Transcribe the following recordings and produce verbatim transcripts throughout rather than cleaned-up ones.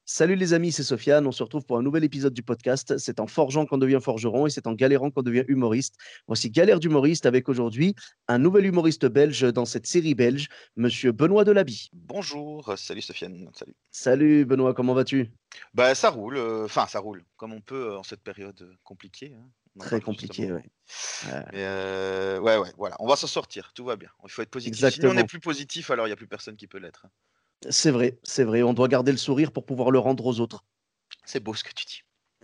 Salut les amis, c'est Sofiane. On se retrouve pour un nouvel épisode du podcast. C'est en forgeant qu'on devient forgeron et c'est en galérant qu'on devient humoriste. Voici Galère d'humoriste avec aujourd'hui un nouvel humoriste belge dans cette série belge, monsieur Benoît Delaby. Bonjour, euh, salut Sofiane, salut. Salut Benoît, comment vas-tu? Bah ça roule, euh, enfin ça roule, comme on peut euh, en cette période euh, compliquée, hein. On en Très parle compliqué, justement. oui. Euh, Mais euh, ouais, ouais, voilà, on va s'en sortir, tout va bien. Il faut être positif. Si nous on n'est exactement. plus positif, alors il n'y a plus personne qui peut l'être, hein. C'est vrai, c'est vrai. On doit garder le sourire pour pouvoir le rendre aux autres. C'est beau ce que tu dis.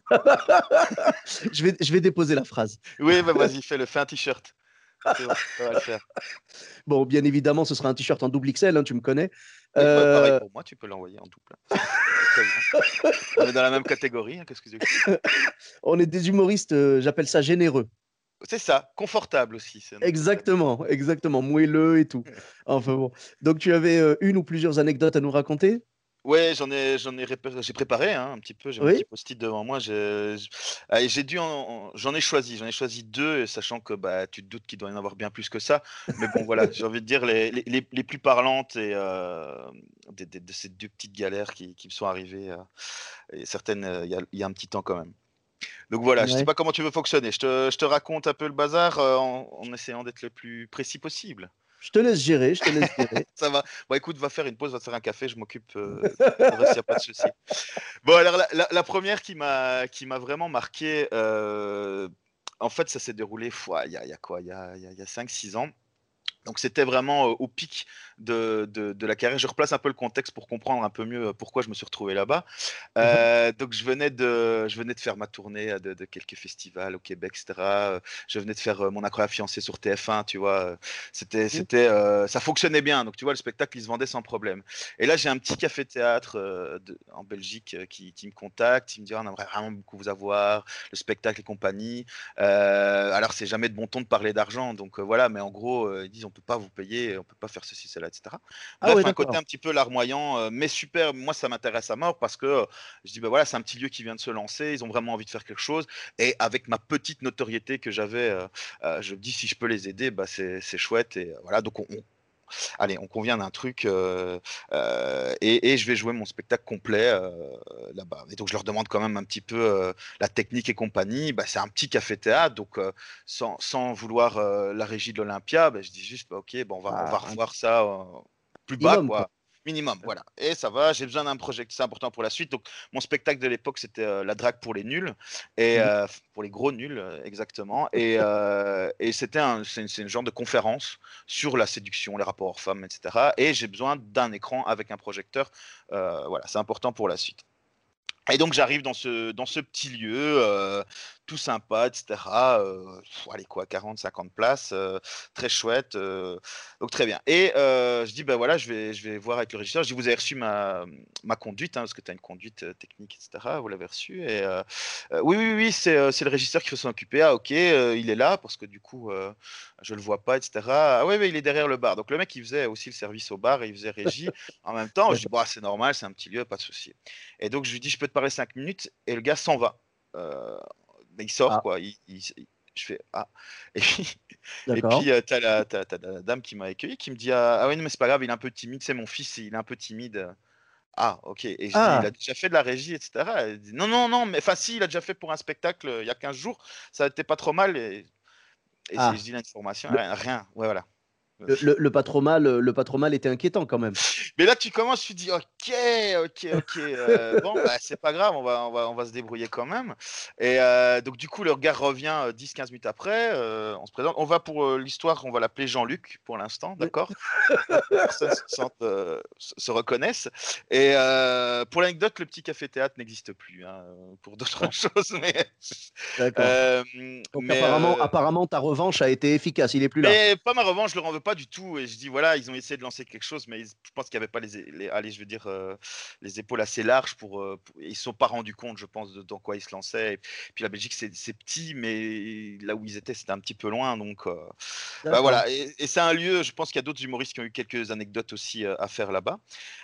je, vais, je vais déposer la phrase. Oui, bah vas-y, fais-le, fais un t-shirt. C'est bon, ça va le faire. Bon, bien évidemment, ce sera un t-shirt en double X L, hein, tu me connais. Oui, bah pareil Euh, pour moi, tu peux l'envoyer en double, hein. C'est très bien. On est dans la même catégorie, hein, qu'est-ce que tu veux que je te dise. on est des humoristes, euh, j'appelle ça généreux. C'est ça, confortable aussi, c'est un autre terme. Exactement, exactement, moelleux et tout. Enfin bon. Donc tu avais, heu, une ou plusieurs anecdotes à nous raconter? Ouais, j'en ai j'en ai répé j'ai préparé, hein, un petit peu, j'ai mon Oui? petit post-it devant moi, je j allez, j'ai dû en en j'en ai choisi j'en ai choisi deux, et sachant que, bah, tu te doutes qu'il doit y en avoir bien plus que ça. Mais bon, voilà, j'ai envie de dire les les les les plus parlantes et hem, des des de ces deux petites galères qui qui me sont arrivées, heu et certaines, heu, il y a il y a un petit temps quand même. Donc voilà, je sais Ouais. pas comment tu veux fonctionner. Je te je te raconte un peu le bazar, heu, en en essayant d'être le plus précis possible? Je te laisse gérer, je te laisse gérer. Ça va? Bon écoute, va faire une pause, va te faire un café, je m'occupe, heu, le reste, il y a pas de souci. Bon alors la la la première qui m'a qui m'a vraiment marqué, heu, en fait ça s'est déroulé, fouah, il y a il y a quoi? Il y a il y a il y a cinq six ans. Donc c'était vraiment, heu, au pic de de de la carrière. Je replace un peu le contexte pour comprendre un peu mieux, heu, pourquoi je me suis retrouvé là-bas. Mmh mh. Heu, donc je venais de je venais de faire ma tournée, heu, de de quelques festivals au Québec et cetera, heu, je venais de faire, heu, Mon incroyable fiancé sur T F un, tu vois? Heu, c'était Mmh. c'était, heu, ça fonctionnait bien, donc tu vois, le spectacle, il se vendait sans problème. Et là, j'ai un petit café-théâtre, heu, de en Belgique, heu, qui qui me contacte. Il me dit: «Ah, on aimerait vraiment beaucoup vous avoir, le spectacle et compagnie». Heu, alors c'est jamais de bon ton de parler d'argent, donc heu, voilà, mais en gros, heu, ils disent: «On peut pas vous payer, on peut pas faire ceci, cela et cetera». Ah ouais, Bref, un côté d'accord. un petit peu larmoyant, heu, mais super. Moi, ça m'intéresse à mort parce que, heu, je dis: «Bah, voilà, c'est un petit lieu qui vient de se lancer, ils ont vraiment envie de faire quelque chose», et avec ma petite notoriété que j'avais, heu heu, je me dis: «Si je peux les aider, bah, c'est c'est chouette», et heu, voilà, donc on on allez, on convient d'un truc, heu heu et et je vais jouer mon spectacle complet, heu, là-bas, et donc je leur demande quand même un petit peu, heu, la technique et compagnie. Bah, c'est un petit café-théâtre, donc heu, sans sans vouloir, heu, la régie de l'Olympia, bah, je dis juste: «Bah, OK, bah, on va on va Bah, un revoir ça, heu, plus bas, minimum, quoi. quoi, minimum», voilà, et ça va, j'ai besoin d'un project c'est important pour la suite. Donc mon spectacle de l'époque, c'était, heu, la drague pour les nuls, et Mmh mh. heu, pour les gros nuls, heu, exactement, et heu et c'était un c'est c'est une genre de conférence sur la séduction, les rapports hommes-femmes, et cetera, et j'ai besoin d'un écran avec un projecteur, heu, voilà, c'est important pour la suite. Et donc j'arrive dans ce dans ce petit lieu, heu, tout sympa et cetera, heu, allez quoi, quarante cinquante places, heu, très chouette, heu, donc très bien, et heu, je dis: «Bah, voilà, je vais je vais voir avec le régisseur». Je dis: «Vous avez reçu ma ma conduite, hein, parce que tu as une conduite, heu, technique et cetera, vous l'avez reçue?» Et heu heu: «Oui, oui, oui, c'est, heu, c'est le régisseur qui faut s'en occuper». «Ah OK, heu, il est là?» Parce que du coup, heu, je le vois pas et cetera. «Ah oui, oui, il est derrière le bar». Donc le mec, il faisait aussi le service au bar et il faisait régie en même temps. Je dis: D'accord. «Bah, c'est normal, c'est un petit lieu, pas de souci». Et donc je lui dis: «Je peux te parler cinq minutes?» Et le gars s'en va. Heu, bah, il sort Ah, quoi, il il s je fais: «Ah», et puis et d'accord. puis, heu, tu as la tu as tu as la dame qui m'a accueilli qui me dit: «Ah ah oui, non mais c'est pas grave, il est un peu timide, c'est mon fils, il est un peu timide, heu». «Ah OK», et je dis: «Il a Ah! déjà fait de la régie et cetera?» Elle dit: «Non, non, non, mais enfin si, il a déjà fait pour un spectacle, heu, il y a quinze jours, ça a été pas trop mal», et et je Ah! dis l'information, Le rien rien, ouais, voilà. le le le pas trop mal, heu, le pas trop mal était inquiétant quand même. Mais là, tu commences, tu dis: «OK, OK, OK, heu, bon, bah, c'est pas grave, on va on va on va se débrouiller quand même», et heu, donc du coup, le gars revient, heu, dix quinze minutes après, heu, on se présente. On va pour, heu, l'histoire, on va l'appeler Jean-Luc pour l'instant, Oui. d'accord? Pour que personne se sente, heu, se se reconnaisse, et heu, pour l'anecdote, le petit café-théâtre n'existe plus, hein, heu, pour d'autres choses, mais D'accord. hem, Donc mais apparemment heu apparemment ta revanche a été efficace, il est plus là? mais pas ma revanche, je leur en veux pas du tout, et je dis: «Voilà, ils ont essayé de lancer quelque chose, mais ils je pense qu'il y avait pas les é les allez, je veux dire, heu, les épaules assez larges pour, heu, pour ils se sont pas rendus compte, je pense, de dans quoi ils se lançaient». Et puis la Belgique, c'est c'est petit, mais là où ils étaient, c'était un petit peu loin, donc heu, bah, D'accord. voilà, et et c'est un lieu, je pense qu'il y a d'autres humoristes qui ont eu quelques anecdotes aussi, heu, à faire là-bas.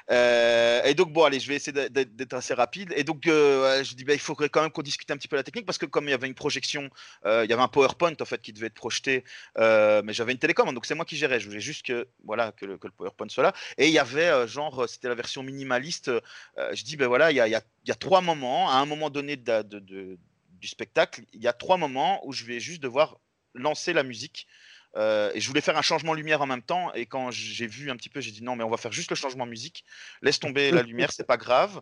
Heu et donc bon, allez, je vais essayer d'ê d'être d'être assez rapide, et donc heu, ouais, je dis: «Bah, il faudrait quand même qu'on discute un petit peu la technique», parce que comme il y avait une projection, heu, il y avait un PowerPoint en fait qui devait être projeté, heu, mais j'avais une télécommande, donc c'est moi qui gérais. Je voulais juste que, voilà, que, le, que le PowerPoint soit là. Et il y avait, euh, genre, c'était la version minimaliste. Euh, je dis, ben voilà, il y a, y, a, y a trois moments. À un moment donné de, de, de, du spectacle, il y a trois moments où je vais juste devoir lancer la musique. Euh, et je voulais faire un changement lumière en même temps. Et quand j'ai vu un petit peu, j'ai dit non, mais on va faire juste le changement musique. Laisse tomber la lumière, c'est pas grave.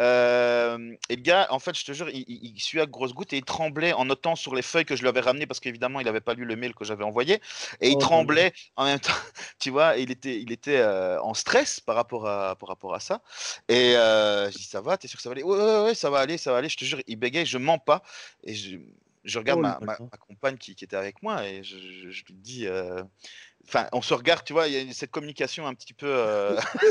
Euh, et le gars, en fait, je te jure, il, il, il suait à grosses gouttes et il tremblait en notant sur les feuilles que je lui avais ramenées parce qu'évidemment, il n'avait pas lu le mail que j'avais envoyé. Et il Oh là là. tremblait en même temps, tu vois. Il était, il était euh, en stress par rapport à, par rapport à ça. Et euh, je dis ça va, t'es sûr que ça va aller? Ouais, ouais, ouais, ça va aller, ça va aller. Je te jure, il bégayait, je mens pas. Et je je regarde Oh là ma, ma, là. ma compagne qui, qui était avec moi et je, je, je lui dis, enfin, euh, on se regarde, tu vois, il y a cette communication un petit peu euh,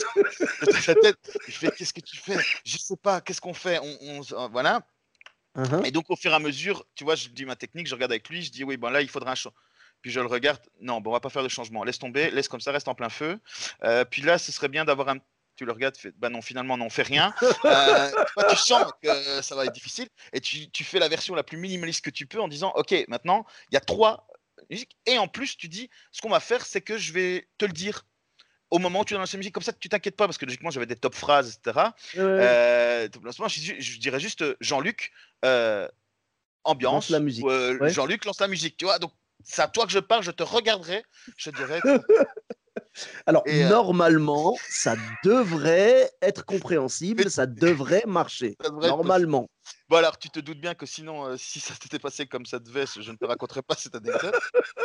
de sa tête. Il fait, qu'est-ce que tu fais? Je sais pas, qu'est-ce qu'on fait? on, on, Voilà. Uh-huh. Et donc, au fur et à mesure, tu vois, je dis ma technique, je regarde avec lui, je dis, oui, bon, là, il faudra un changement. Puis je le regarde, non, bon, on va pas faire de changement. Laisse tomber, laisse comme ça, reste en plein feu. Euh, puis là, ce serait bien d'avoir un. Tu le regardes, tu fais, bah non, finalement, non, on fait rien. Euh, toi, tu sens que ça va être difficile et tu, tu fais la version la plus minimaliste que tu peux en disant, OK, maintenant, il y a trois musiques. Et en plus, tu dis, ce qu'on va faire, c'est que je vais te le dire au moment où tu es dans la musique, comme ça, tu t'inquiètes pas, parce que logiquement, j'avais des top phrases, et cetera. Ouais, Euh, top lancement, je, je dirais juste euh, Jean-Luc, euh, lance la ambiance, musique. ou euh, Ouais. Jean-Luc lance la musique, tu vois. Donc, c'est à toi que je parle, je te regarderai, je te dirai. Que... Alors, Et euh, normalement, ça devrait être mais compréhensible, ça devrait marcher. ça devrait être possible. Normalement. Bon, alors, tu te doutes bien que sinon, euh, si ça s'était passé comme ça devait, je ne te raconterai pas cette anecdote.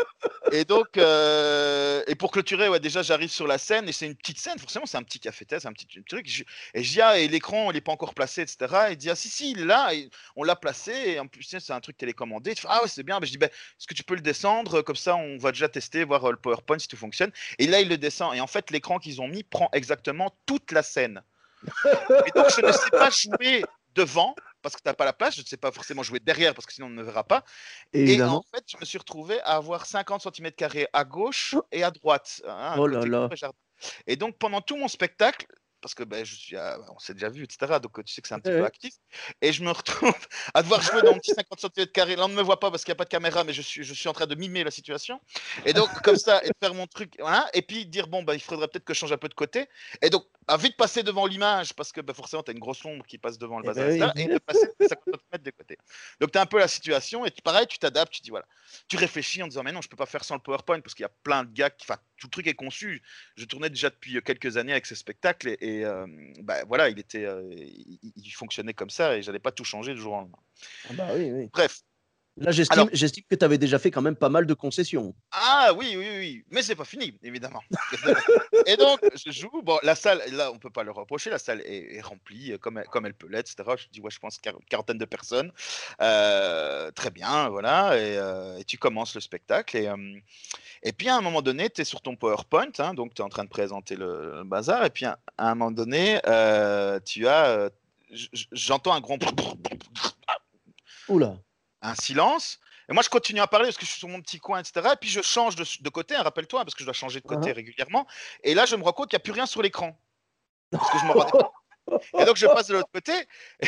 Et donc, euh, et pour clôturer, ouais, déjà, j'arrive sur la scène et c'est une petite scène, forcément, c'est un petit café-thé, c'est un petit truc. Je- et je dis, ah, et l'écran, il n'est pas encore placé, et cetera. Et il dit, ah, si, si, il est là, et on l'a placé, et en plus, tiens, c'est un truc télécommandé. Tu fais, ah, ouais, c'est bien. Ben, je dis, ben, est-ce que tu peux le descendre? Comme ça, on va déjà tester, voir euh, le PowerPoint si tout fonctionne. Et là, il le descend. Et en fait, l'écran qu'ils ont mis prend exactement toute la scène. Et donc, je ne sais pas jouer devant. Parce que tu n'as pas la place, je ne sais pas forcément jouer derrière parce que sinon on ne verra pas. Et en Évidemment. fait, je me suis retrouvé à avoir cinquante centimètres carrés à gauche et à droite, hein, un Oh là côté là. cour et jardin. Et donc, pendant tout mon spectacle, parce que ben, je suis à- on s'est déjà vu, et cetera. Donc, tu sais que c'est un petit Ouais, peu ouais. actif. Et je me retrouve à devoir jouer dans mon petit cinquante centimètres carrés. Là, on ne me voit pas parce qu'il n'y a pas de caméra, mais je suis, je suis en train de mimer la situation. Et donc, comme ça, et de faire mon truc, voilà. Et puis dire, bon, bah, il faudrait peut-être que je change un peu de côté. Et donc, à vite passer devant l'image, parce que bah, forcément, tu as une grosse ombre qui passe devant le Eh bazar, ben et cetera. Et de oui. passer de cinquante centimètres de côté. Donc, tu as un peu la situation, et pareil, tu t'adaptes, tu dis, voilà. Tu réfléchis en disant, mais non, je peux pas faire sans le PowerPoint, parce qu'il y a plein de gars qui. Enfin, tout le truc est conçu. Je tournais déjà depuis quelques années avec ce spectacle, et, et euh, bah, voilà, il, était, euh, il, il fonctionnait comme ça, et j'allais pas tout changer du jour au lendemain. Ah bah oui, oui. Bref. Là, j'estime, Alors, j'estime que tu avais déjà fait quand même pas mal de concessions. ah oui, oui, oui, mais c'est pas fini, évidemment. C'est pas fini. Et donc, je joue. Bon, la salle, là, on peut pas le reprocher. La salle est, est remplie euh, comme elle, comme elle peut l'être, et cetera. Je dis, ouais, je pense quar- quarantaine de personnes. Euh, très bien, voilà. Et, euh, et tu commences le spectacle. Et, euh, et puis, à un moment donné, tu es sur ton PowerPoint, hein, donc tu es en train de présenter le, le bazar. Et puis, à, à un moment donné, euh, tu as. euh, j- j- J'entends un grand. Oula. Un silence. Et moi, je continue à parler parce que je suis sur mon petit coin, et cetera. Et puis, je change de, de côté, hein, rappelle-toi, parce que je dois changer de côté Uhum. régulièrement. Et là, je me rends compte qu'il n'y a plus rien sur l'écran. Parce que je me rendais pas. Et donc, je passe de l'autre côté.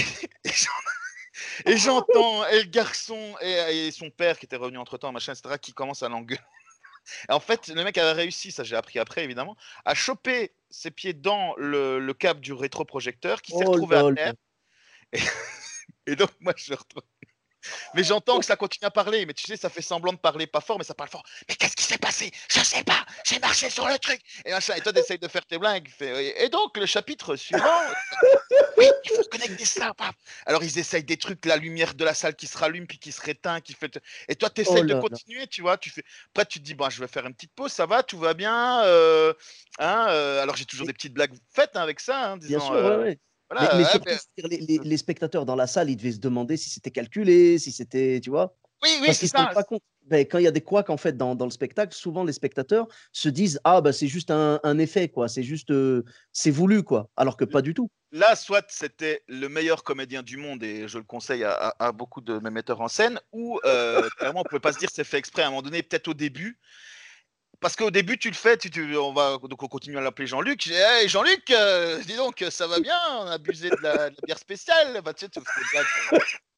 Et, j'entends et le garçon et, et, son père qui était revenu entre temps, machin, et cetera, qui commence à l'engueuler. En fait, le mec avait réussi, ça j'ai appris après évidemment, à choper ses pieds dans le, le câble du rétroprojecteur qui s'est Oh retrouvé à là terre. là. Et, et donc, moi, je retrouve. Mais j'entends que ça continue à parler, mais tu sais, ça fait semblant de parler pas fort, mais ça parle fort. Mais qu'est-ce qui s'est passé? Je sais pas, j'ai marché sur le truc. Et machin, et toi, t'essayes de faire tes blagues. Et donc, le chapitre suivant, oui, il faut connecter ça. Paf. Alors, ils essayent des trucs, la lumière de la salle qui se rallume, puis qui se réteint, qui fait. Et toi, tu Oh essayes de là là. continuer, tu vois. Tu fais. Après, tu te dis, bon, je vais faire une petite pause, ça va, tout va bien. euh, hein, euh, Alors, j'ai toujours Mais des petites blagues faites hein, avec ça, hein, bien disant. sûr, ouais, euh, ouais. Mais, mais Voilà, ouais, surtout, ben, je veux dire, les, les- les spectateurs dans la salle, ils devaient se demander si c'était calculé, si c'était, tu vois. oui, oui, Parce c'est qu'ils se rendent ça. pas compte. Ben, quand il y a des couacs en fait dans, dans le spectacle, souvent les spectateurs se disent ah bah c'est juste un, un effet quoi, c'est juste euh, c'est voulu quoi, alors que pas du tout. Là, soit c'était le meilleur comédien du monde, et je le conseille à, à- à beaucoup de mes metteurs en scène, ou euh, clairement, on ne pouvait pas se dire c'est fait exprès à un moment donné, peut-être au début. Parce qu'au début, tu le fais, tu, tu- on va donc on continue à l'appeler Jean-Luc. J'ai dit, hey, Jean-Luc, euh, dis donc, ça va bien, on a abusé de la, de la bière spéciale. Bah, tu sais, tu fais des blagues.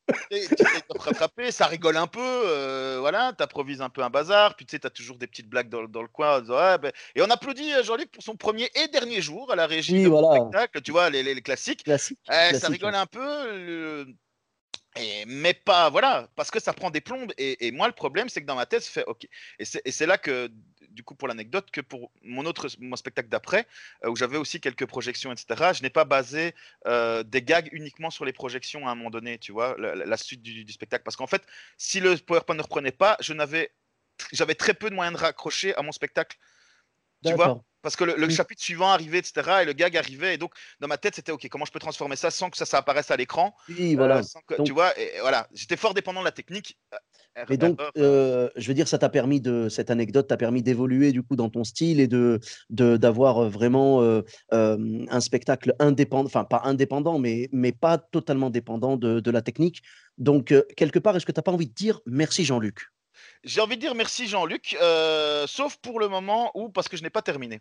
Et tu essaies de te rattraper, ça rigole un peu, heu, voilà, tu improvises un peu un bazar, puis tu sais, tu as toujours des petites blagues dans le dans le coin en disant: «Ouais, beh» et on applaudit, heu, Jean-Luc pour son premier et dernier jour à la régie Oui, de mon voilà, spectacle, tu vois? Les les les classiques. classique, Eh, ça classique, hein. rigole un peu, le et mais pas voilà, parce que ça prend des plombes et et moi, le problème, c'est que dans ma tête, je fais: «OK» et c'est et c'est là que, du coup, pour l'anecdote, que pour mon autre mon spectacle d'après, heu, où j'avais aussi quelques projections et cetera, je n'ai pas basé, heu, des gags uniquement sur les projections à un moment donné, tu vois? La la la suite du du spectacle. Parce qu'en fait, si le PowerPoint ne reprenait pas, je n'avais j'avais très peu de moyens de raccrocher à mon spectacle. Tu vois? D'accord. Parce que le le Oui, chapitre suivant arrivait et cetera et le gag arrivait et donc dans ma tête, c'était: «OK, comment je peux transformer ça sans que ça, ça apparaisse à l'écran?» oui, heu, voilà. sans que tu Donc vois? Et et voilà, j'étais fort dépendant de la technique. Heu, er et donc, erreur, heu heu, je veux dire, ça t'a permis de cette anecdote t'a permis d'évoluer du coup dans ton style et de de d'avoir, heu, vraiment, heu, hem, un spectacle indépendant, enfin pas indépendant, mais mais pas totalement dépendant de de la technique. Donc, heu, quelque part, est-ce que tu as pas envie de dire: «Merci Jean-Luc»? j'ai envie de dire merci Jean-Luc, heu, sauf pour le moment où parce que je n'ai pas terminé.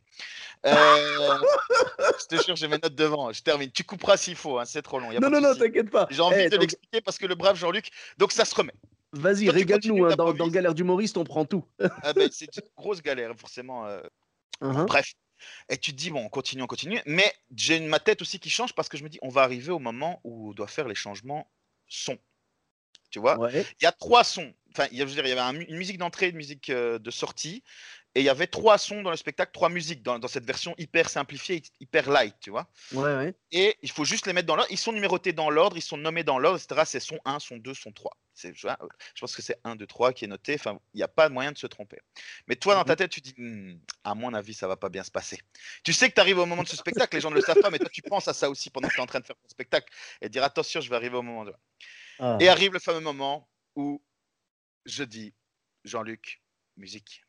Heu, je te jure, j'ai mes notes devant, je termine. Tu couperas s'il faut, hein, c'est trop long, il y a Non, pas de non, non, souci. t'inquiète pas. J'ai envie Eh de donc l'expliquer parce que le brave Jean-Luc donc ça se remet. vas-y, Toi, tu continues, régale-nous, tu hein, dans dans improvises. Galère d'humoriste, on prend tout. Ah beh, c'est une grosse galère forcément, heu, Hein, bon hein. bref. Et tu te dis: «Bon, on continue, on continue», mais j'ai ma tête aussi qui change parce que je me dis: «On va arriver au moment où on doit faire les changements son». Tu vois? Ouais, Il y a trois sons, enfin, il y a je veux dire, il y avait un mu une musique d'entrée, une musique, heu, de sortie et il y avait trois sons dans le spectacle, trois musiques dans dans cette version hyper simplifiée, hyper light, tu vois? ouais, ouais. Et il faut juste les mettre dans l'ordre. Ils sont numérotés dans l'ordre, ils sont nommés dans l'ordre et cetera. C'est son un, son deux, son trois. C'est tu vois? Je pense que c'est un, deux, trois qui est noté, enfin, il y a pas moyen de se tromper. Mais toi, dans Mmh. ta tête, tu dis: «Mmh, à mon avis, ça va pas bien se passer». Tu sais que tu arrives au moment de ce spectacle, les gens ne le savent pas, mais toi, tu penses à ça aussi pendant que tu es en train de faire ton spectacle et dire: «Attention, je vais arriver au moment de» et Ah, arrive le fameux moment où je dis: «Jean-Luc, musique»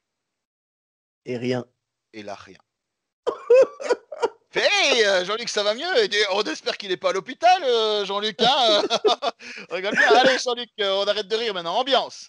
et rien. et là, rien. Fait: «Hey, heu, Jean-Luc, ça va mieux?» Il dit: «On espère qu'il est pas à l'hôpital, heu, Jean-Luc, hein, on rigole bien. Allez Jean-Luc, heu, on arrête de rire maintenant, ambiance»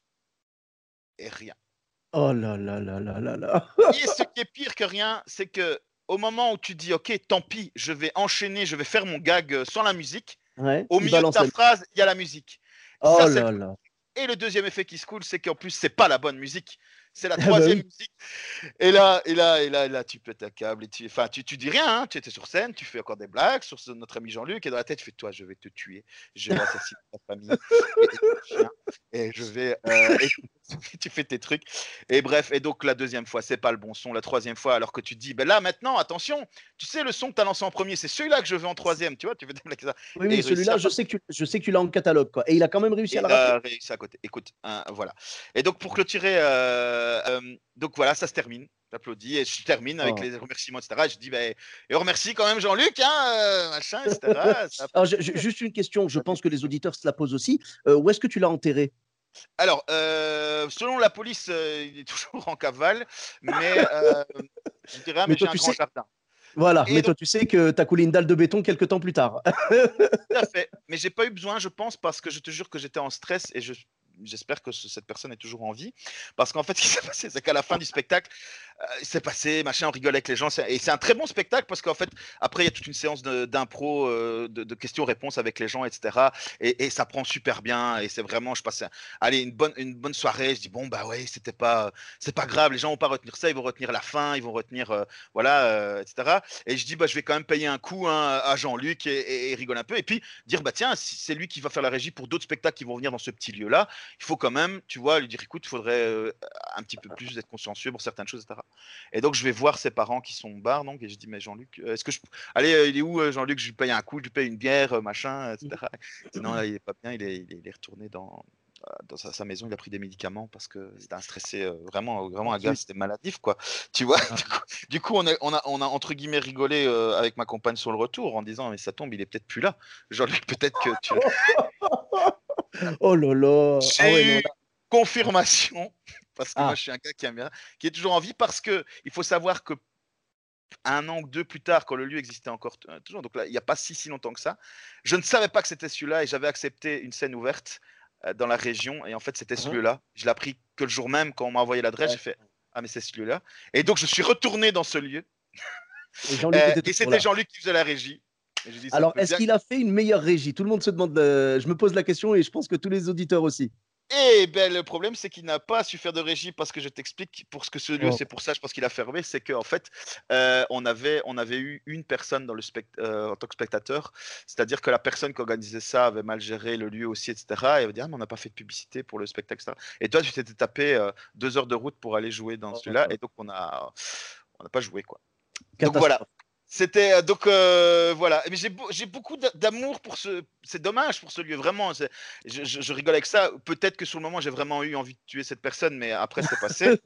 et rien. Oh là là là là là là. Et ce qui est pire que rien, c'est que au moment où tu dis: «OK, tant pis, je vais enchaîner, je vais faire mon gag, heu, sans la musique», Ouais, au il milieu de balance ta la phrase, il y a la musique. oh Ça, c'est le là premier là. et le deuxième effet qui se coule, c'est qu'en plus, c'est pas la bonne musique. C'est la Ah bah troisième oui. musique. Et là et là et là et là, tu pètes un câble et tu enfin, tu tu dis rien, hein, tu étais sur scène, tu fais encore des blagues sur ce notre ami Jean-Luc et dans la tête, tu fais: «Toi, je vais te tuer, je vais assassiner ta famille et et ton chien et je vais, heu» et tu fais tes trucs et bref et donc la deuxième fois, c'est pas le bon son. La troisième fois, alors que tu te dis: «Beh, là, maintenant, attention, tu sais, le son que tu as lancé en premier, c'est celui-là que je veux en troisième, tu vois? Tu fais des blagues comme ça Oui, et oui, il réussit celui-là, à je pas sais que tu je sais que tu l'as en catalogue, quoi, et il a quand même réussi à et le il rater? a réussi à côté. Écoute, hein, voilà. Et donc pour clôturer, heu, hem, donc voilà, ça se termine. J'applaudis et je termine avec Oh. les remerciements et cetera et je dis: «Beh et on remercie quand même Jean-Luc, hein, heu, machin et cetera, ça Alors ju applaudit, ju heu, juste une question, je ça pense que les dégouline». auditeurs se la posent aussi. Heu, où est-ce que tu l'as enterré? Alors, heu, selon la police, heu, il est toujours en cavale, mais, heu, je dirais: «Ah Mais mais toi, j'ai un tu grand sais jardin» voilà, et mais donc toi, tu sais que tu as coulé une dalle de béton quelque temps plus tard. tout à fait, mais j'ai pas eu besoin, je pense, parce que je te jure que j'étais en stress et je j'espère que ce cette personne est toujours en vie. Parce qu'en fait, ce qui s'est passé, c'est qu'à la fin du spectacle, heu, il s'est passé, machin, on rigole avec les gens, c'est et c'est un très bon spectacle parce qu'en fait, après, il y a toute une séance de d'impro, heu, de de questions-réponses avec les gens et cetera et et ça prend super bien et c'est vraiment je passais, allez, une bonne une bonne soirée. Je dis: «Bon, bah, ouais, c'était pas, c'est pas grave, les gens vont pas retenir ça, ils vont retenir la fin, ils vont retenir, heu, voilà, heu, et cetera» et je dis: «Bah, je vais quand même payer un coup, hein, à Jean-Luc» et et et rigole un peu et puis dire: «Bah, tiens, si c'est lui qui va faire la régie pour d'autres spectacles qui vont venir dans ce petit lieu-là, il faut quand même, tu vois, lui dire: "Écoute, il faudrait, heu, un petit peu plus être consciencieux pour certaines choses et cetera" et donc je vais voir ses parents qui sont au bar donc et je dis: «Mais Jean-Luc, heu, est-ce que je p allez, heu, il est où, heu, Jean-Luc? Je lui paye un coup, je lui paye une bière, heu, machin et cetera». Il dit: «Non, là, il est pas bien, il est il est il est retourné dans, heu, dans sa sa maison, il a pris des médicaments parce que c'était un stressé, heu, vraiment, vraiment Oh un gars, zut! c'était maladif, quoi». Tu vois? Ah. Du coup du coup, on a on a on a entre guillemets «rigolé», heu, avec ma compagne sur le retour en disant: «Mais ça tombe, il est peut-être plus là. Jean-Luc, peut-être que tu» Oh là là! Ah ouais, J'ai non eu là confirmation, parce que moi ah, je suis un gars qui aime bien, qui est toujours en vie parce qu'il faut savoir que un an ou deux plus tard, quand le lieu existait encore t toujours, donc là, il y a pas si, si longtemps que ça, je ne savais pas que c'était celui-là et j'avais accepté une scène ouverte, heu, dans la région et en fait, c'était ce hein, lieu-là. Je l'ai appris que le jour même quand on m'a envoyé l'adresse, j'ai ouais, fait: «Ah mais c'est ce lieu-là» et donc je suis retourné dans ce lieu, et Jean-Luc heu était et toujours c'était là. Jean-Luc qui faisait la régie Et je dis, ça Alors, peut est-ce bien. qu'il a fait une meilleure régie? Tout le monde se demande, euh, je me pose la question et je pense que tous les auditeurs aussi. Eh ben, le problème, c'est qu'il n'a pas su faire de régie parce que je t'explique pour ce que ce lieu, Oh. c'est pour ça, je pense qu'il a fermé, c'est qu'en fait, euh, on avait, on avait eu une personne dans le spect- euh, en tant que spectateur, c'est-à-dire que la personne qui organisait ça avait mal géré le lieu aussi, et cetera. Et elle avait dit, ah, mais on n'a pas fait de publicité pour le spectacle, et cetera. Et toi, tu t'étais tapé euh, deux heures de route pour aller jouer dans celui-là, Oh, et donc on a, on n'a pas joué, quoi. Donc voilà. catastrophe. C'était euh, donc euh, voilà. Mais j'ai beau- j'ai beaucoup d'a- d'amour pour ce. C'est dommage pour ce lieu vraiment. c'est- Je, je- je rigole avec ça. Peut-être que sur le moment j'ai vraiment eu envie de tuer cette personne, mais après c'est passé.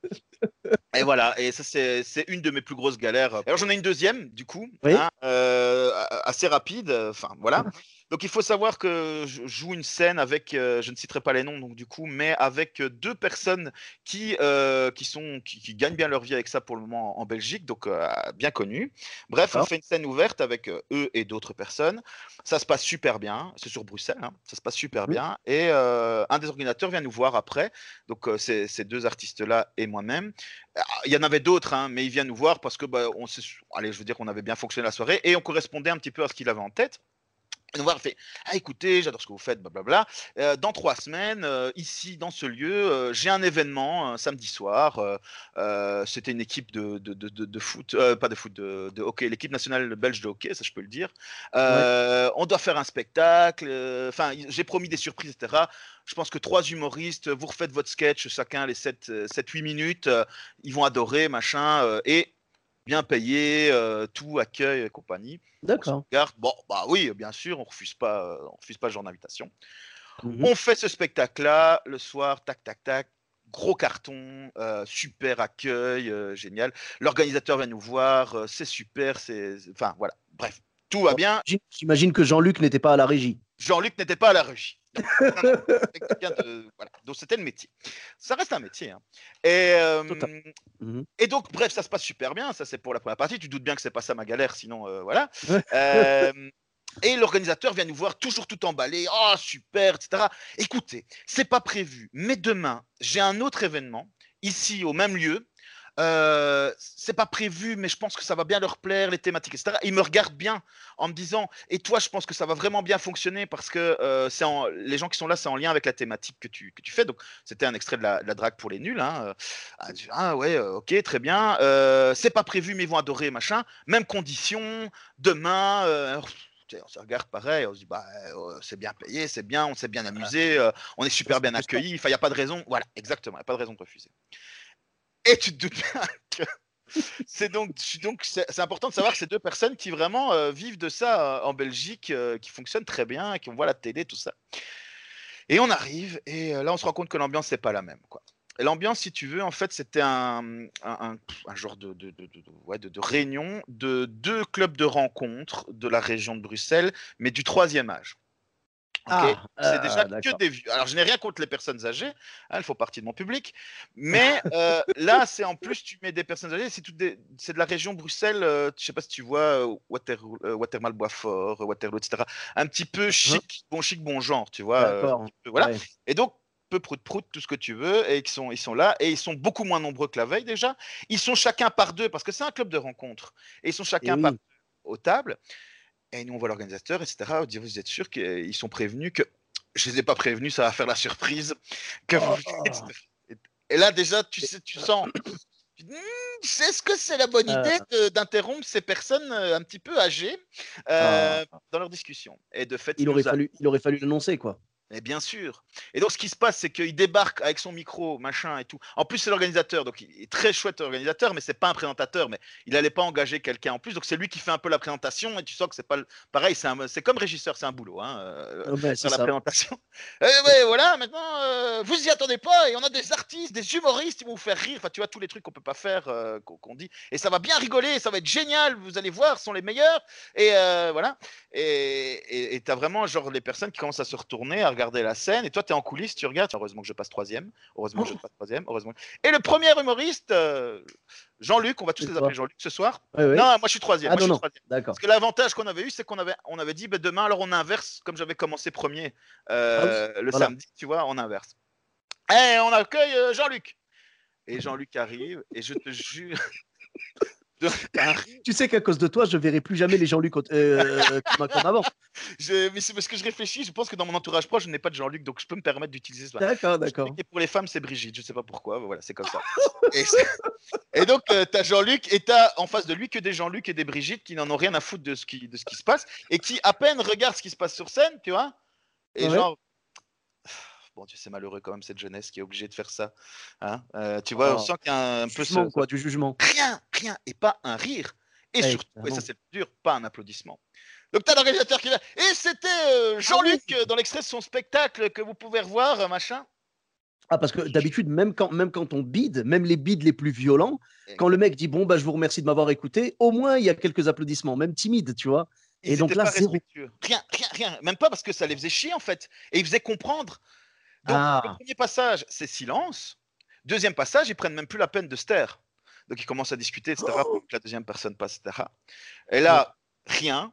Et voilà. Et ça c'est c'est une de mes plus grosses galères. Alors j'en ai une deuxième du coup, Oui, hein, euh, assez rapide. Enfin voilà. Donc il faut savoir que je joue une scène avec, euh, je ne citerai pas les noms donc du coup, mais avec euh, deux personnes qui euh, qui sont qui, qui gagnent bien leur vie avec ça pour le moment en Belgique, donc euh, bien connues. Bref, on d'accord. fait une scène ouverte avec euh, eux et d'autres personnes. Ça se passe super bien. C'est sur Bruxelles, hein. Ça se passe super Mhm. bien. Et euh, un des organisateurs vient nous voir après. Donc euh, c'est ces deux artistes-là et moi-même. Ah, il y en avait d'autres, hein, mais il vient nous voir parce que bah, on s'est- allez, je veux dire qu'on avait bien fonctionné la soirée et on correspondait un petit peu à ce qu'il avait en tête. Et nous voir, il fait ah écoutez, j'adore ce que vous faites, blablabla. Euh, dans trois semaines, euh, ici dans ce lieu, euh, j'ai un événement un samedi soir. Euh, euh, c'était une équipe de, de, de, de, de foot, euh, pas de foot, de, de hockey, l'équipe nationale belge de hockey, ça je peux le dire. Ouais. Euh, on doit faire un spectacle. euh, Enfin, j'ai promis des surprises, et cetera. Je pense que trois humoristes, vous refaites votre sketch, chacun les sept huit minutes, euh, ils vont adorer, machin, euh, et bien payé, euh, tout, accueil et compagnie. On se D'accord. regarde, bon, bah oui, bien sûr, on refuse pas, euh, on refuse pas le genre d'invitation. Mhm. On fait ce spectacle-là, le soir, tac, tac, tac, gros carton, euh, super accueil, euh, génial. L'organisateur vient nous voir, euh, c'est super, c'est, enfin voilà, bref, tout va Bon, bien. j'imagine j'imagine que Jean-Luc n'était pas à la régie. Jean-Luc n'était pas à la régie. Non, non, non. C'était quelqu'un de, voilà. Donc c'était le métier. Ça reste un métier, hein. Et, Total. euh, Mhm. et donc, bref, ça se passe super bien. Ça, c'est pour la première partie. Tu doutes bien que c'est pas ça ma galère, sinon, euh, voilà. Euh, et l'organisateur vient nous voir, toujours tout emballé. Oh, super, et cetera. Écoutez, c'est pas prévu, mais demain, j'ai un autre événement, ici, au même lieu. Euh, c'est pas prévu, mais je pense que ça va bien leur plaire, les thématiques, et cetera. Et ils me regardent bien en me disant, et toi, je pense que ça va vraiment bien fonctionner parce que euh, c'est en, les gens qui sont là, c'est en lien avec la thématique que tu, que tu fais. Donc, c'était un extrait de la, de la drague pour les nuls, hein. Ah, ah ouais, euh, ok, très bien. Euh, c'est pas prévu, mais ils vont adorer, machin. Même condition, demain. Euh, on se regarde pareil, on se dit bah euh, c'est bien payé, c'est bien, on s'est bien amusé, euh, on est Ça super se bien refuse pas. accueilli. Enfin, il n'y a pas de raison. Voilà, exactement, il n'y a pas de raison de refuser. Et tu te doutes bien que c'est donc, donc c'est, c'est important de savoir que ces deux personnes qui vraiment euh, vivent de ça euh, en Belgique, euh, qui fonctionnent très bien, qui on voit la télé, tout ça. Et on arrive, et euh, là, on se rend compte que l'ambiance n'est pas la même, quoi. Et l'ambiance, si tu veux, en fait, c'était un, un, un- un genre de, de, de, de- de- ouais, de- de réunion de deux clubs de rencontres de la région de Bruxelles, mais du troisième âge. Ok, Ah, c'est déjà ah, que d'accord. des vieux. Alors, je n'ai rien contre les personnes âgées, hein, elles font partie de mon public, mais euh, là, c'est en plus, tu mets des personnes âgées, c'est, toutes des- c'est de la région Bruxelles, euh, je sais pas si tu vois, euh, Waterloo, euh, Watermal-Boisfort, euh, Waterloo, et cetera. Un petit peu Hein. chic, bon chic, bon genre, tu vois, euh, un D'accord. petit peu, voilà. Ouais. Et donc, peu prout-prout, tout ce que tu veux, et ils sont, ils sont là, et ils sont beaucoup moins nombreux que la veille déjà. Ils sont chacun par deux, parce que c'est un club de rencontres, et ils sont Et chacun par oui. deux aux tables. Et nous, on voit l'organisateur, et cetera. On dit, vous êtes sûr qu'ils sont prévenus que je les ai pas prévenus, ça va faire la surprise que vous. Oh. Et là, déjà, tu Et- sais, tu sens. tu dis, Hmm, Est-ce que c'est la bonne euh, idée de- d'interrompre ces personnes euh, un petit peu âgées ah. euh, dans leur discussion? Et de fait, Il il aurait nous a. fallu, il aurait fallu l'annoncer, quoi. Mais bien sûr. Et donc, ce qui se passe, c'est qu'il débarque avec son micro, machin et tout. En plus, c'est l'organisateur, donc il est très chouette organisateur, mais c'est pas un présentateur. Mais il n'allait pas engager quelqu'un en plus, donc c'est lui qui fait un peu la présentation. Et tu sens que c'est pas le... pareil, c'est un... c'est comme régisseur, c'est un boulot, hein, euh, Oh, ben, c'est faire la ça. présentation. Et ouais, voilà. Maintenant, euh, vous y attendez pas, et on a des artistes, des humoristes, ils vont vous faire rire. Enfin, tu vois tous les trucs qu'on peut pas faire, euh, qu'on qu'on dit. Et ça va bien rigoler, ça va être génial. Vous allez voir, ce sont les meilleurs. Et euh, voilà. Et tu as vraiment genre les personnes qui commencent à se retourner, à regarder la scène, et toi tu es en coulisses, tu regardes, heureusement que je passe troisième, heureusement que je Oh, passe troisième, heureusement. Et le premier humoriste, euh, Jean-Luc, on va tous c'est les appeler toi. Jean-Luc ce soir. Oui, Non, oui. moi je suis troisième, Ah moi je non, suis non. troisième. Parce D'accord. que l'avantage qu'on avait eu, c'est qu'on avait, on avait dit, ben, demain, alors on inverse, comme j'avais commencé premier Ah oui. euh, le Voilà. samedi, tu vois, on inverse. Et on accueille euh, Jean-Luc. Et Jean-Luc arrive, et je te jure, Tu sais qu'à cause de toi, je verrai plus jamais les Jean-Luc euh, comme, comme avant. Je, mais c'est parce que je réfléchis, je pense que dans mon entourage proche, je n'ai pas de Jean-Luc, donc je peux me permettre d'utiliser ça. D'accord, Je sais d'accord. que pour les femmes, c'est Brigitte, je sais pas pourquoi, voilà, c'est comme ça. Et, et donc, euh, tu as Jean-Luc et tu as en face de lui que des Jean-Luc et des Brigitte qui n'en ont rien à foutre de ce, qui, de ce qui se passe et qui à peine regardent ce qui se passe sur scène, tu vois. Et Ouais. genre, bon Dieu, c'est malheureux quand même cette jeunesse qui est obligée de faire ça. Hein, euh, tu vois, on Oh, sent qu'il y a un, un du peu jugement, ce, ce- quoi, du jugement. rien, rien, et pas un rire. Et Eh, surtout, et ça carrément. c'est le plus dur, pas un applaudissement. Donc t'as l'organisateur qui va. Et c'était euh, Ah Jean-Luc oui. euh, dans l'extrait de son spectacle que vous pouvez revoir, euh, machin. Ah, parce que d'habitude, même quand, même quand on bide, même les bides les plus violents, quand le Exact. mec dit bon, bah, je vous remercie de m'avoir écouté, au moins il y a quelques applaudissements, même timides, tu vois. Et Ils donc n'étaient là, pas zéro. respectueux. Rien, rien, rien. Même pas parce que ça les faisait chier en fait. Et ils faisaient comprendre. Donc le Ah, premier passage, c'est silence. Deuxième passage, ils prennent même plus la peine de se taire. Donc ils commencent à discuter, et cetera. Pour oh, que la deuxième personne passe, et cetera. Et ouais. là, rien.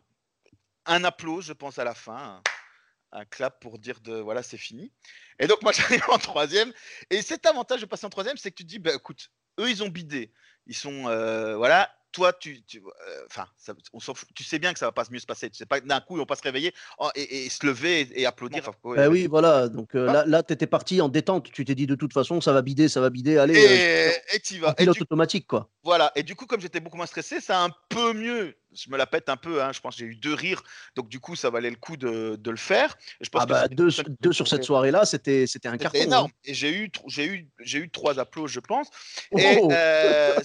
Un applause, je pense, à la fin. Un, un clap pour dire de voilà, c'est fini. Et donc moi j'arrive en troisième. Et cet avantage de passer en troisième, c'est que tu te dis, bah, écoute, eux ils ont bidé. Ils sont, euh, voilà, toi tu, enfin, tu, euh, on s'en fout. Tu sais bien que ça va pas mieux se passer. Tu sais pas d'un coup ils vont pas se réveiller oh, et, et, et, se lever et, et applaudir. Enfin, ouais, Ben bah, oui, voilà. Donc euh, là, là tu étais parti en détente. Tu t'es dit de toute façon, ça va bider, ça va bider. Allez, euh, je et et tu en vas. Et pilote du automatique, quoi. Voilà, et du coup, comme j'étais beaucoup moins stressé, ça a un peu mieux. Je me la pète un peu, hein. Je pense que j'ai eu deux rires, donc du coup, ça valait le coup de, de le faire. Et je pense Ah que bah c'était deux, deux sur cette ouais, soirée-là, c'était c'était un c'était carton, hein. énorme. Et j'ai eu, tr- j'ai eu, j'ai eu trois applaudissements, je pense. Et Oh, euh,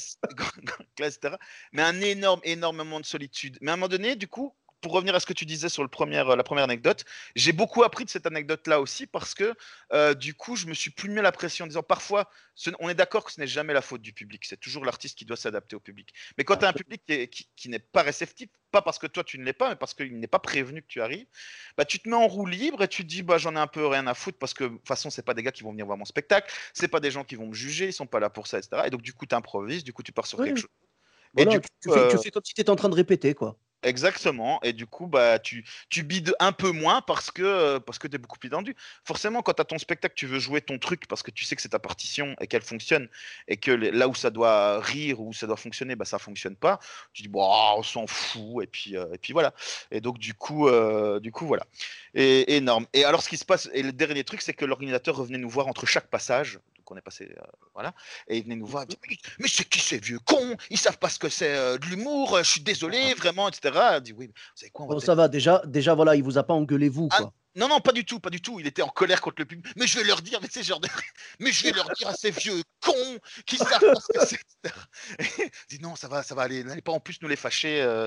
et cetera. Mais un énorme, énormément de solitude. Mais à un moment donné, du coup, pour revenir à ce que tu disais sur le premier, la première anecdote, j'ai beaucoup appris de cette anecdote-là aussi parce que euh, du coup, je me suis plus mis la pression en disant parfois, ce, on est d'accord que ce n'est jamais la faute du public, c'est toujours l'artiste qui doit s'adapter au public. Mais quand tu as un absolument. public qui, est, qui, qui n'est pas réceptif, pas parce que toi tu ne l'es pas, mais parce qu'il n'est pas prévenu que tu arrives, bah, tu te mets en roue libre et tu te dis bah, j'en ai un peu rien à foutre parce que de toute façon, c'est pas des gars qui vont venir voir mon spectacle, c'est pas des gens qui vont me juger, ils sont pas là pour ça, et cetera. Et donc, du coup, tu improvises, du coup, tu pars sur quelque Oui, chose. Et voilà, du tu, tu coup, fais, tu euh, fais comme si tu étais en train de répéter, quoi. exactement. Et du coup, bah, tu, tu bides un peu moins parce que, euh, parce que tu es beaucoup plus tendu. Forcément, quand tu as ton spectacle, tu veux jouer ton truc parce que tu sais que c'est ta partition et qu'elle fonctionne et que les- là où ça doit rire ou où ça doit fonctionner, bah, ça fonctionne pas. Tu dis, bon, ah, on s'en fout. Et puis, euh, et puis voilà. Et donc, du coup, euh, du coup voilà. Et énorme. Et alors, ce qui se passe, et le dernier truc, c'est que l'organisateur revenait nous voir entre chaque passage. Donc, on est passé, euh, voilà. Et il venait nous voir, il dit, mais, mais c'est qui ces vieux cons? Ils savent pas ce que c'est euh, de l'humour, je suis désolé, vraiment, et cetera. Il dit, oui, mais vous savez quoi, on va Bon, ça peut-être. va, déjà, déjà, voilà, il vous a pas engueulé, vous, Ah, quoi. non, non, pas du tout, pas du tout. Il était en colère contre le public. Mais je vais leur dire, mais c'est genre de... mais je vais leur dire à ces vieux cons qui savent pas ce que c'est, et cetera. Et il dit, non, ça va, ça va aller. N'allez pas en plus nous les fâcher. euh,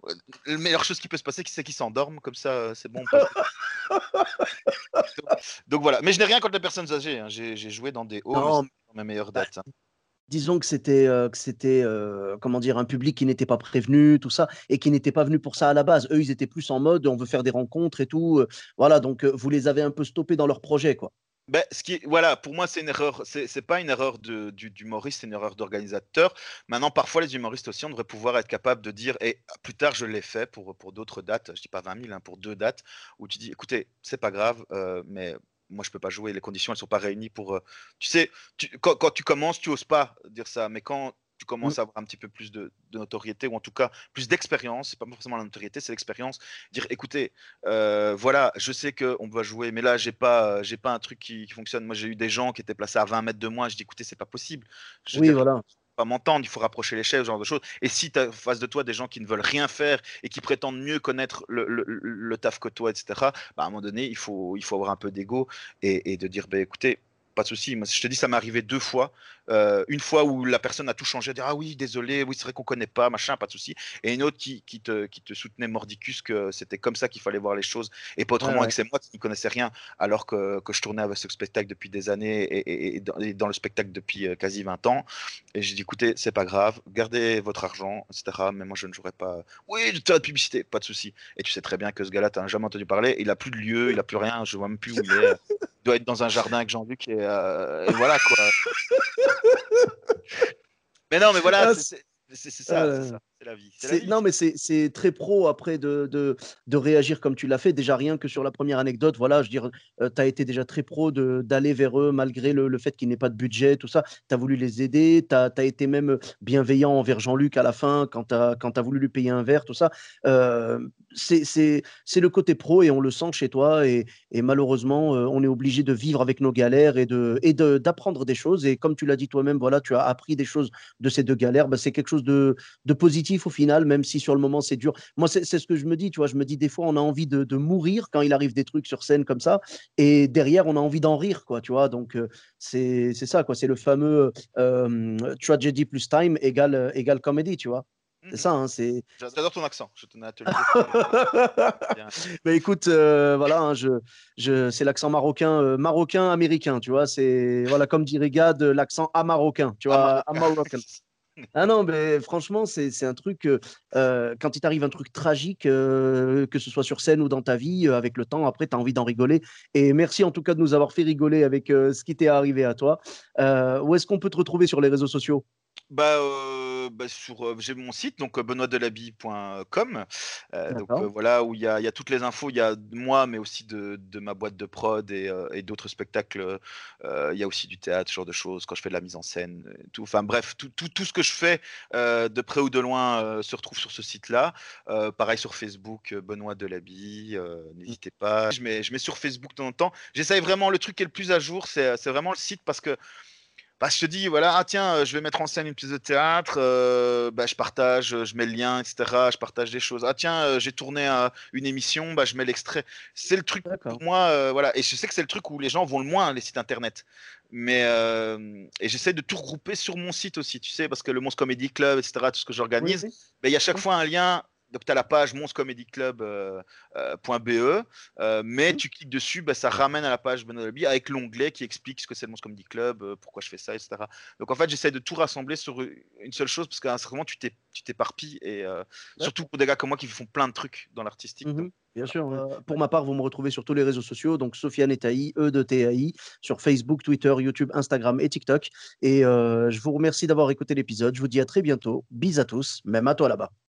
La meilleure chose qui peut se passer, c'est qu'ils s'endorment. Comme ça, euh, c'est bon, on passe. Donc, donc voilà. Mais je n'ai rien contre les personnes âgées, hein. J'ai j'ai joué dans des hauts, mais Non, c'était dans mes meilleures bah, dates, hein. disons que c'était, euh, que c'était euh, comment dire, un public qui n'était pas prévenu, tout ça, et qui n'était pas venu pour ça à la base. Eux, ils étaient plus en mode, on veut faire des rencontres et tout. euh, Voilà, donc euh, vous les avez un peu stoppés dans leur projet, quoi. Ben, ce qui est- voilà, pour moi, c'est une erreur. C'est c'est pas une erreur de, du, d'humoriste, c'est une erreur d'organisateur. Maintenant, parfois, les humoristes aussi, on devrait pouvoir être capable de dire, et plus tard, je l'ai fait pour, pour d'autres dates, je dis pas vingt mille, hein, pour deux dates, où tu dis, écoutez, c'est pas grave, euh, mais moi, je peux pas jouer, les conditions, elles sont pas réunies pour. euh, tu sais, tu- quand, quand tu commences, tu oses pas dire ça, mais quand tu Mm. commences à avoir un petit peu plus de, de notoriété, ou en tout cas plus d'expérience, c'est pas forcément la notoriété, c'est l'expérience, dire, écoutez, euh, voilà, je sais qu'on va jouer, mais là, j'ai pas, j'ai pas un truc qui, qui fonctionne. Moi, j'ai eu des gens qui étaient placés à vingt mètres de moi. Je dis, écoutez, c'est pas possible. Je veux Oui, dire, voilà. pas m'entendre, il faut rapprocher les chaises, ce genre de choses. Et si tu as en face de toi des gens qui ne veulent rien faire et qui prétendent mieux connaître le, le, le taf que toi, et cetera, bah, à un moment donné, il faut, il faut avoir un peu d'ego et, et de dire, bah, écoutez, pas de souci. Moi, je te dis, ça m'est arrivé deux fois. Euh, une fois où la personne a tout changé, dire ah oui, désolé, oui, c'est vrai qu'on connaît pas, machin, pas de souci. Et une autre qui, qui, te, qui te soutenait mordicus que c'était comme ça qu'il fallait voir les choses et pas Ouais, autrement, et ouais. que c'est moi qui ne connaissais rien alors que, que je tournais avec ce spectacle depuis des années et, et, et, dans, et dans le spectacle depuis euh, quasi vingt ans. Et j'ai dit écoutez, c'est pas grave, gardez votre argent, et cetera. Mais moi, je ne jouerai pas. Oui, tu as de publicité, pas de souci. Et tu sais très bien que ce gars-là, tu n'as jamais entendu parler. Il a plus de lieu, il a plus rien, je vois même plus où il est. Il doit être dans un jardin avec Jean-Luc et, euh, et voilà quoi. Mais non, mais voilà, Ah, c'est c'est- c'est- c'est- c'est ça, c'est euh, ça. C'est la vie, c'est la C'est vie. non, mais c'est c'est très pro après de de de réagir comme tu l'as fait. Déjà rien que sur la première anecdote, voilà, je veux dire, heu, tu as été déjà très pro de d'aller vers eux malgré le le fait qu'il n'ait pas de budget, tout ça. Tu as voulu les aider, tu as tu as été même, bienveillant envers Jean-Luc à la fin quand tu as quand tu as voulu lui payer un verre, tout ça. Hem, c'est c'est c'est le côté pro et on le sent chez toi et et malheureusement, heu, on est obligé de vivre avec nos galères et de et de d'apprendre des choses et comme tu l'as dit toi-même, voilà, tu as appris des choses de ces deux galères. Bah, c'est quelque chose de de positif au final, même si sur le moment c'est dur. Moi, c'est c'est ce que je me dis, tu vois. Je me dis des fois, on a envie de, de mourir quand il arrive des trucs sur scène comme ça, et derrière, on a envie d'en rire, quoi, tu vois. Donc, euh, c'est c'est ça, quoi. C'est le fameux euh, tragedy plus time égale, euh, égale comedy, tu vois. C'est Mhm. ça, hein, c'est. J'adore ton accent, je tenais à te le dire. C'est bien. Bah écoute, euh, voilà, hein, je, je, c'est l'accent marocain, euh, marocain américain, tu vois. C'est voilà, comme dirait Gad, euh, l'accent amarocain, tu Ah, vois, marocain. Amorocan. Ah non, mais franchement, c'est c'est un truc, euh, euh, quand il t'arrive un truc tragique, euh, que ce soit sur scène ou dans ta vie, euh, avec le temps, après, tu as envie d'en rigoler. Et merci en tout cas de nous avoir fait rigoler avec euh, ce qui t'est arrivé à toi. Euh, où est-ce qu'on peut te retrouver sur les réseaux sociaux? Bah, heu, bah, sur, heu, j'ai mon site donc heu, benoît delabille point com, heu, donc heu, D'accord. voilà où il y a il y a toutes les infos. Il y a de moi, mais aussi de de ma boîte de prod et heu et d'autres spectacles, heu il y a aussi du théâtre, ce genre de choses, quand je fais de la mise en scène, heu, tout. Enfin bref, tout tout tout ce que je fais, heu, de près ou de loin, heu, se retrouve sur ce site-là. Heu, pareil sur Facebook, heu, Benoît Delabille, heu, n'hésitez pas. Je mets je mets sur Facebook de temps en temps. J'essaye vraiment le truc qui est le plus à jour, c'est, c'est vraiment le site parce que bah, je te dis, voilà, ah tiens, euh, je vais mettre en scène une pièce de théâtre, euh, bah, je partage, euh, je mets le lien, et cetera. Je partage des choses. Ah tiens, euh, j'ai tourné euh, une émission, bah, je mets l'extrait. C'est le truc pour D'accord. moi, euh, voilà. Et je sais que c'est le truc où les gens vont le moins, les sites internet. Mais euh, et j'essaie de tout regrouper sur mon site aussi, tu sais, parce que le Monstre Comedy Club, et cetera, tout ce que Oui, j'organise, oui. bah, il y a chaque Mhm. fois un lien. Donc, tu as la page monstre comedy club point b e, euh, mais Mhm. tu cliques dessus, bah, ça ramène à la page Benoît Delabille avec l'onglet qui explique ce que c'est le Monstre Comedy Club, euh, pourquoi je fais ça, et cetera. Donc en fait, j'essaie de tout rassembler sur une seule chose parce qu'à un certain moment, tu t'é- tu t'éparpilles et euh, surtout D'accord. pour des gars comme moi qui font plein de trucs dans l'artistique. Donc Mhm. Bien voilà. sûr. Euh, pour ma part, vous me retrouvez sur tous les réseaux sociaux, donc Sofiane Etaï, E de T A I, sur Facebook, Twitter, YouTube, Instagram et TikTok. Et euh, je vous remercie d'avoir écouté l'épisode. Je vous dis à très bientôt. Bis à tous, même à toi là-bas.